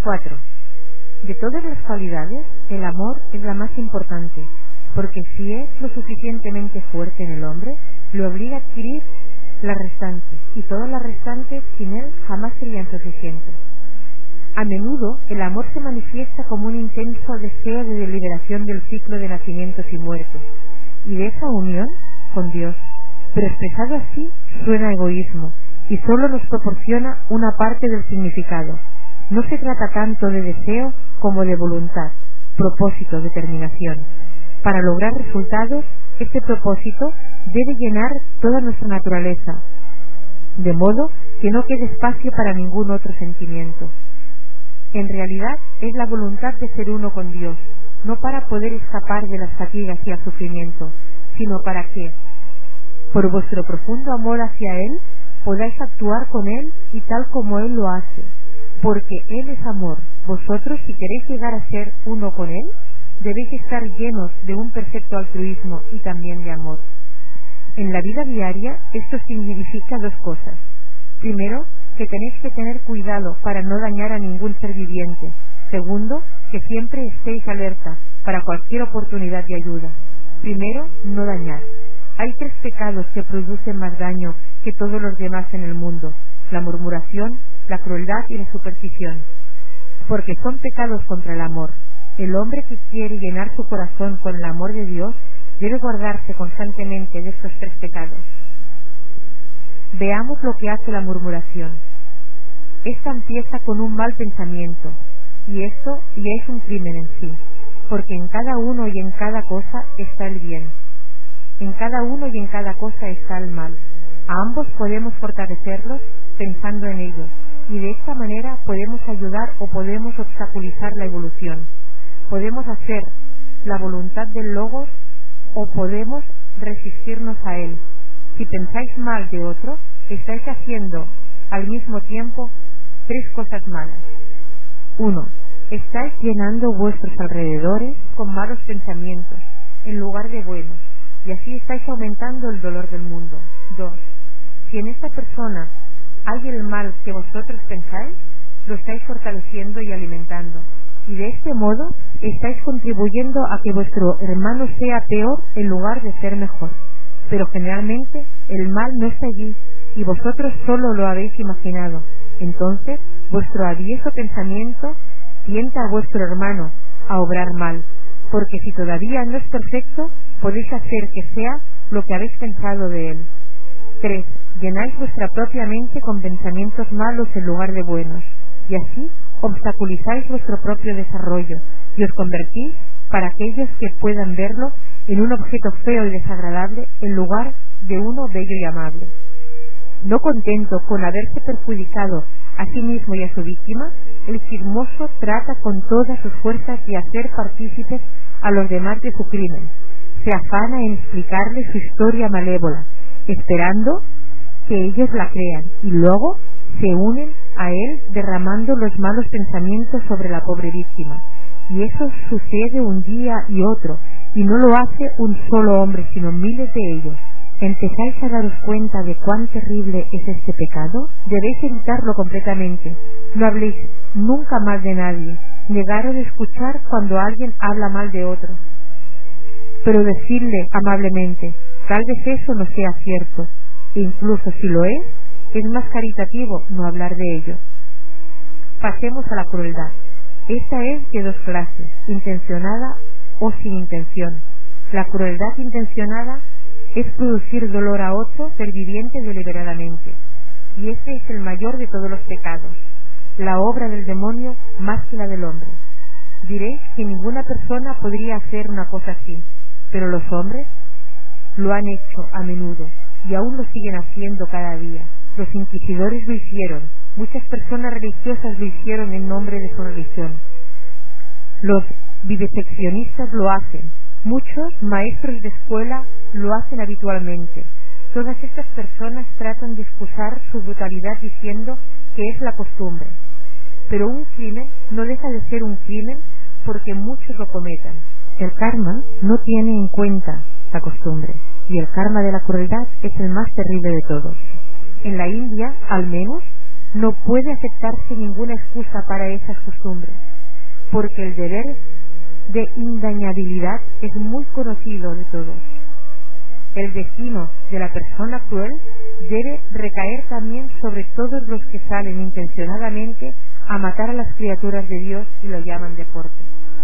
4. De todas las cualidades, el amor es la más importante, porque si es lo suficientemente fuerte en el hombre, lo obliga a adquirir las restantes, y todas las restantes sin él jamás serían suficientes. A menudo el amor se manifiesta como un intenso deseo de liberación del ciclo de nacimientos y muertes, y de esa unión con Dios, pero expresado así suena a egoísmo, y solo nos proporciona una parte del significado. No se trata tanto de deseo como de voluntad, propósito, determinación. Para lograr resultados, este propósito debe llenar toda nuestra naturaleza, de modo que no quede espacio para ningún otro sentimiento. En realidad es la voluntad de ser uno con Dios, no para poder escapar de las fatigas y el sufrimiento, sino para que, por vuestro profundo amor hacia Él, podáis actuar con Él y tal como Él lo hace, porque Él es amor. Vosotros, si queréis llegar a ser uno con Él, debéis estar llenos de un perfecto altruismo y también de amor. En la vida diaria, esto significa dos cosas. Primero, que tenéis que tener cuidado para no dañar a ningún ser viviente. Segundo, que siempre estéis alerta para cualquier oportunidad de ayuda. Primero, no dañar. Hay 3 pecados que producen más daño que todos los demás en el mundo: la murmuración, la crueldad y la superstición, porque son pecados contra el amor. El hombre que quiere llenar su corazón con el amor de Dios debe guardarse constantemente de estos 3 pecados. Veamos lo que hace la murmuración. Esta empieza con un mal pensamiento, y esto ya es un crimen en sí, porque en cada uno y en cada cosa está el bien. En cada uno y en cada cosa está el mal. A ambos podemos fortalecerlos pensando en ellos, y de esta manera podemos ayudar o podemos obstaculizar la evolución. Podemos hacer la voluntad del Logos o podemos resistirnos a él. Si pensáis mal de otro, estáis haciendo al mismo tiempo 3 cosas malas. 1. Estáis llenando vuestros alrededores con malos pensamientos en lugar de buenos, y así estáis aumentando el dolor del mundo. 2. Si en esta persona hay el mal que vosotros pensáis, lo estáis fortaleciendo y alimentando, y de este modo estáis contribuyendo a que vuestro hermano sea peor en lugar de ser mejor. Pero generalmente el mal no está allí, y vosotros solo lo habéis imaginado. Entonces vuestro avieso pensamiento tienta a vuestro hermano a obrar mal, porque si todavía no es perfecto, podéis hacer que sea lo que habéis pensado de él. 3. Llenáis vuestra propia mente con pensamientos malos en lugar de buenos, y así obstaculizáis vuestro propio desarrollo, y os convertís, para aquellos que puedan verlo, en un objeto feo y desagradable en lugar de uno bello y amable. No contento con haberse perjudicado a sí mismo y a su víctima, el chismoso trata con todas sus fuerzas de hacer partícipes a los demás de su crimen. Se afana en explicarles su historia malévola, esperando que ellos la crean, y luego se unen a él derramando los malos pensamientos sobre la pobre víctima. Y eso sucede un día y otro, y no lo hace un solo hombre, sino miles de ellos. ¿Empezáis a daros cuenta de cuán terrible es este pecado? Debéis evitarlo completamente. No habléis nunca mal de nadie. Negaros a escuchar cuando alguien habla mal de otro, pero decirle amablemente: tal vez eso no sea cierto, e incluso si lo es más caritativo no hablar de ello. Pasemos a la crueldad. Esta es de 2 clases: intencionada o sin intención. La crueldad intencionada es producir dolor a otro ser viviente deliberadamente, y este es el mayor de todos los pecados, la obra del demonio más que la del hombre. Diréis que ninguna persona podría hacer una cosa así, pero los hombres lo han hecho a menudo y aún lo siguen haciendo cada día. Los inquisidores lo hicieron, muchas personas religiosas lo hicieron en nombre de su religión. Los viviseccionistas lo hacen, muchos maestros de escuela lo hacen habitualmente. Todas estas personas tratan de excusar su brutalidad diciendo que es la costumbre. Pero un crimen no deja de ser un crimen porque muchos lo cometan. El karma no tiene en cuenta la costumbre, y el karma de la crueldad es el más terrible de todos. En la India, al menos, no puede aceptarse ninguna excusa para esas costumbres, porque el deber de indañabilidad es muy conocido de todos. El destino de la persona cruel debe recaer también sobre todos los que salen intencionadamente a matar a las criaturas de Dios y lo llaman deporte.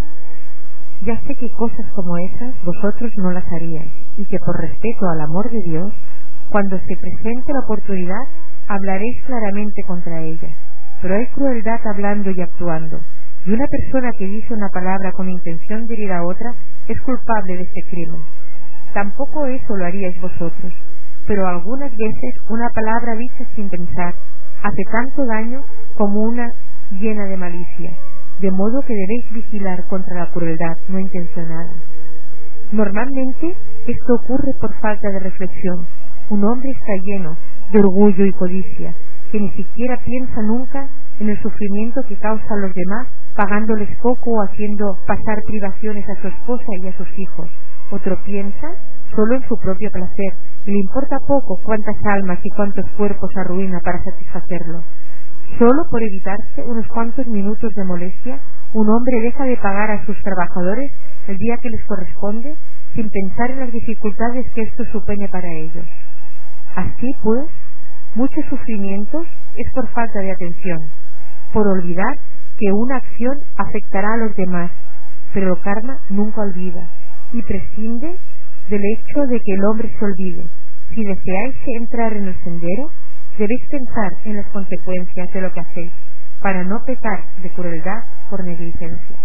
Ya sé que cosas como esas vosotros no las haríais, y que por respeto al amor de Dios, cuando se presente la oportunidad, hablaréis claramente contra ellas. Pero hay crueldad hablando y actuando, y una persona que dice una palabra con intención de herir a otra es culpable de este crimen. Tampoco eso lo haríais vosotros, pero algunas veces una palabra dicha sin pensar hace tanto daño como una llena de malicia, de modo que debéis vigilar contra la crueldad no intencionada. Normalmente esto ocurre por falta de reflexión. Un hombre está lleno de orgullo y codicia, que ni siquiera piensa nunca en el sufrimiento que causa a los demás, pagándoles poco o haciendo pasar privaciones a su esposa y a sus hijos. Otro piensa solo en su propio placer y le importa poco cuántas almas y cuántos cuerpos arruina para satisfacerlo. Solo por evitarse unos cuantos minutos de molestia, un hombre deja de pagar a sus trabajadores el día que les corresponde, sin pensar en las dificultades que esto supone para ellos. Así pues, muchos sufrimientos es por falta de atención, por olvidar que una acción afectará a los demás, pero el karma nunca olvida y prescinde del hecho de que el hombre se olvide. Si deseáis entrar en el sendero, debéis pensar en las consecuencias de lo que hacéis, para no pecar de crueldad por negligencia.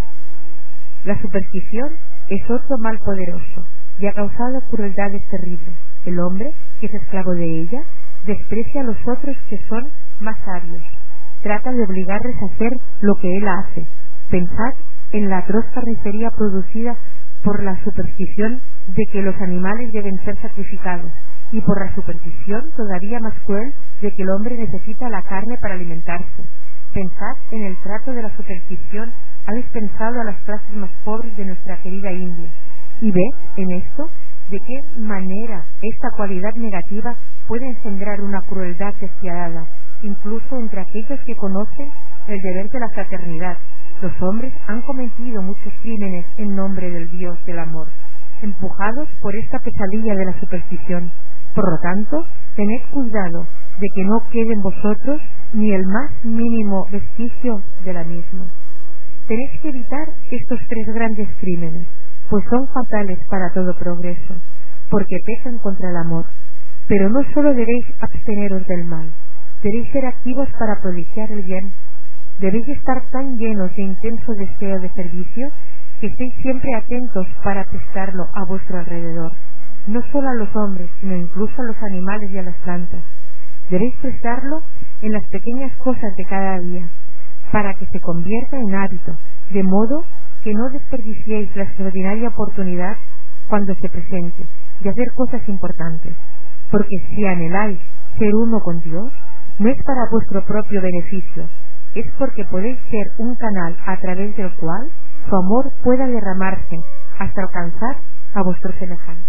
La superstición es otro mal poderoso y ha causado crueldades terribles. El hombre, que es esclavo de ella, desprecia a los otros que son más sabios. Trata de obligarles a hacer lo que él hace. Pensad en la atroz carnicería producida por la superstición de que los animales deben ser sacrificados, y por la superstición todavía más cruel de que el hombre necesita la carne para alimentarse. Pensad en el trato de la superstición ha dispensado a las clases más pobres de nuestra querida India, y ved en esto de qué manera esta cualidad negativa puede engendrar una crueldad despiadada, incluso entre aquellos que conocen el deber de la fraternidad. Los hombres han cometido muchos crímenes en nombre del Dios del amor, empujados por esta pesadilla de la superstición. Por lo tanto, tened cuidado de que no quede en vosotros ni el más mínimo vestigio de la misma. Tenéis que evitar estos tres grandes crímenes, pues son fatales para todo progreso, porque pecan contra el amor. Pero no solo debéis absteneros del mal, debéis ser activos para propiciar el bien. Debéis estar tan llenos de intenso deseo de servicio que estéis siempre atentos para prestarlo a vuestro alrededor, no solo a los hombres, sino incluso a los animales y a las plantas. Debéis prestarlo en las pequeñas cosas de cada día, para que se convierta en hábito, de modo que no desperdiciéis la extraordinaria oportunidad cuando se presente de hacer cosas importantes, porque si anheláis ser uno con Dios, no es para vuestro propio beneficio, es porque podéis ser un canal a través del cual su amor pueda derramarse hasta alcanzar a vuestros semejantes.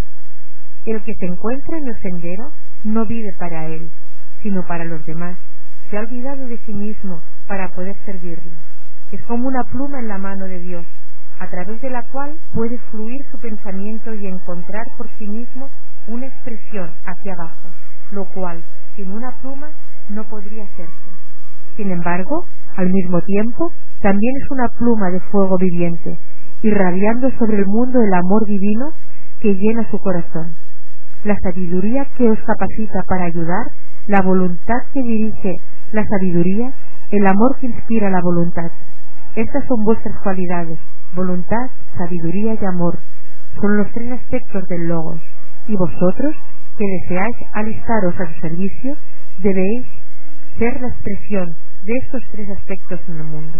El que se encuentra en el sendero no vive para él, sino para los demás. Se ha olvidado de sí mismo para poder servirle. Es como una pluma en la mano de Dios, a través de la cual puede fluir su pensamiento y encontrar por sí mismo una expresión hacia abajo, lo cual sin una pluma no podría hacerse. Sin embargo, al mismo tiempo, también es una pluma de fuego viviente, irradiando sobre el mundo el amor divino que llena su corazón. La sabiduría que os capacita para ayudar, la voluntad que dirige la sabiduría, el amor que inspira la voluntad. Estas son vuestras cualidades: voluntad, sabiduría y amor. Son los tres aspectos del logos, y vosotros, que deseáis alistaros a su servicio, debéis ser la expresión de estos tres aspectos en el mundo.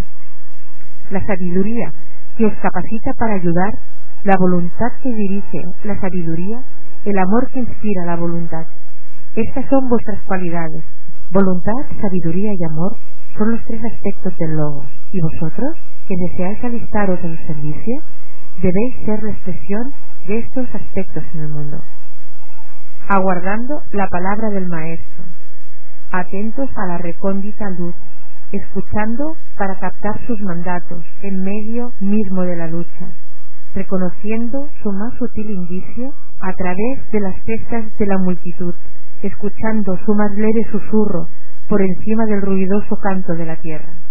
La sabiduría que os capacita para ayudar, la voluntad que dirige la sabiduría, el amor que inspira la voluntad. Estas son vuestras cualidades: voluntad, sabiduría y amor son los tres aspectos del logos, y vosotros, que deseáis alistaros en el servicio, debéis ser la expresión de estos aspectos en el mundo. Aguardando la palabra del Maestro. atentos a la recóndita luz, escuchando para captar sus mandatos en medio mismo de la lucha, reconociendo su más sutil indicio a través de las cestas de la multitud, escuchando su más leve susurro por encima del ruidoso canto de la tierra.